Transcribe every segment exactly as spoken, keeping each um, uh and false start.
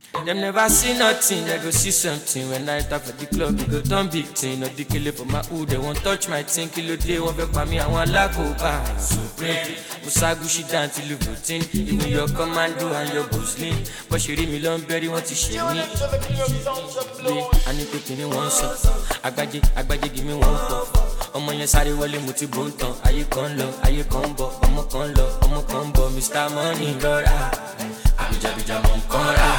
Them never see nothing, they go see something. When I enter for the club, you go done big thing. Not the killer for my hood, they won't touch my thing. Kilo day, one for me, I want lack over. Supreme, Musagushi down till you routine. Even your commando and your boosling. But she read me long, very want to share me. I need to give me one song. Agbaje, Agbaje, give me one puff. Ọmọ yẹn sáré wọlé mo ti bò ń tàn. Ayé kan lọ, ayé kan bọ̀. Ọmọ kan lọ, ọmọ kan bọ̀. mister Money lọ́ra. Àbíjàbíjà mọ̀ ń kán rà.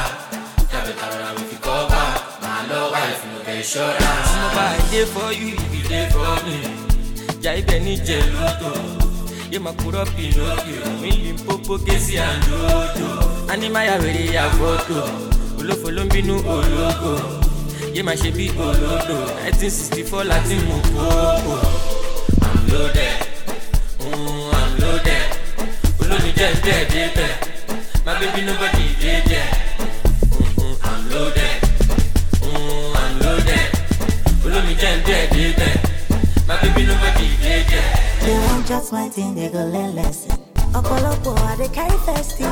Insurance. I'm there for you, if you there for me. Jai Benny Jeluto. You ma put up in Pinocchio. Million Popo, Kesi and Dodo. Animaya ready a photo. Ulo follow me no Ologo. You ma shebi Olodo. nineteen sixty-four Latin Mokoko. I'm loaded. Mm, I'm loaded. Ulo ni dead, dead, dead. My baby nobody dead, dead. Mm-hmm, I'm loaded. My baby nobody dead. They want just my thing, they go learn lesson. Opolopo, I they carry festive.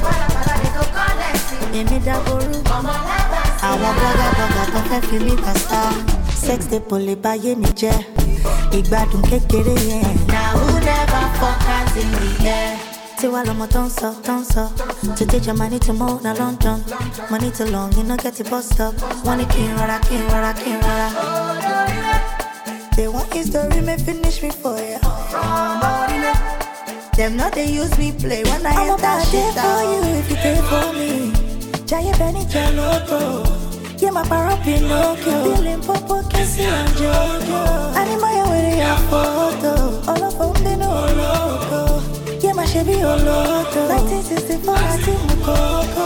They need that boru. I want burger, burger, don't feel me pasta. Sex they pull it by ye me je. Igbadun kekere yen. Now who never fuck hands in the air? See while I'm a dancer, dancer. To teach your money to move, now London. Money too long, you know get it bust up. Wanna king, rara, king, rara, king, rara. They want history, may finish me for ya. Them not they use me play when I I'm enter shit down. I'm for you if you take for me. Jaya Benny Jeloto. Yeah, my para Pinocchio. Feeling Popo, Kissy and Jojo. Animaya with your photo. All of them they know loco. Yeah, my Chevy Oloto. nineteen sixty-four, I see Mukoko.